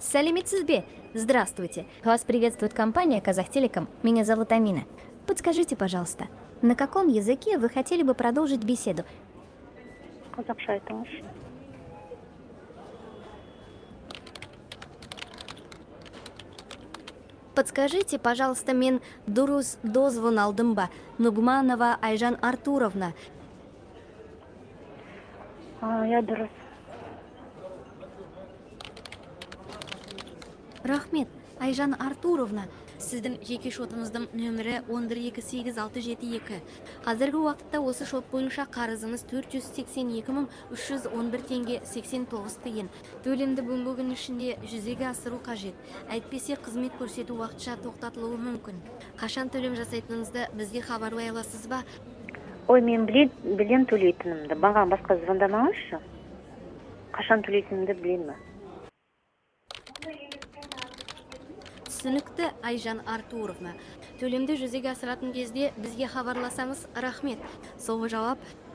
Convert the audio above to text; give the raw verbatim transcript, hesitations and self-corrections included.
Сәлеметсіз бе? Здравствуйте. Вас приветствует компания Казахтелеком. Меня зовут Амина. Подскажите, пожалуйста, на каком языке вы хотели бы продолжить беседу? Қазақша айтыңыз. Подскажите, пожалуйста, мен дұрыс дозвон алдым ба? Нугманова Айжан Артуровна. А, я дұрыс. Рахмет, Айжан Артуровна. Сіздің жеке шотыңыздың нөмірі он бір екі сегіз алты жеті екі. Қазіргі уақытта осы шот бойынша қарызыңыз төрт жүз сексен екі мың үш жүз он бір теңге сексен тоғыз тиын. Төлемді бүгінгі күн ішінде жүзеге асыру қажет. Әйтпесе қызмет көрсету уақытша тоқтатылуы мүмкін. Қашан төлем жасайтыныңызды бізге хабарлай аласыз ба? Ой, мен біле- білем төлейтінімді. Маған басқа звондамаңызшы. Қашан төлейтінімді білем ме? Түсінікті, Айжан Артуровна. Төлемді жүзеге асыратын кезде бізге хабарласаңыз рахмет. Соңғы жауап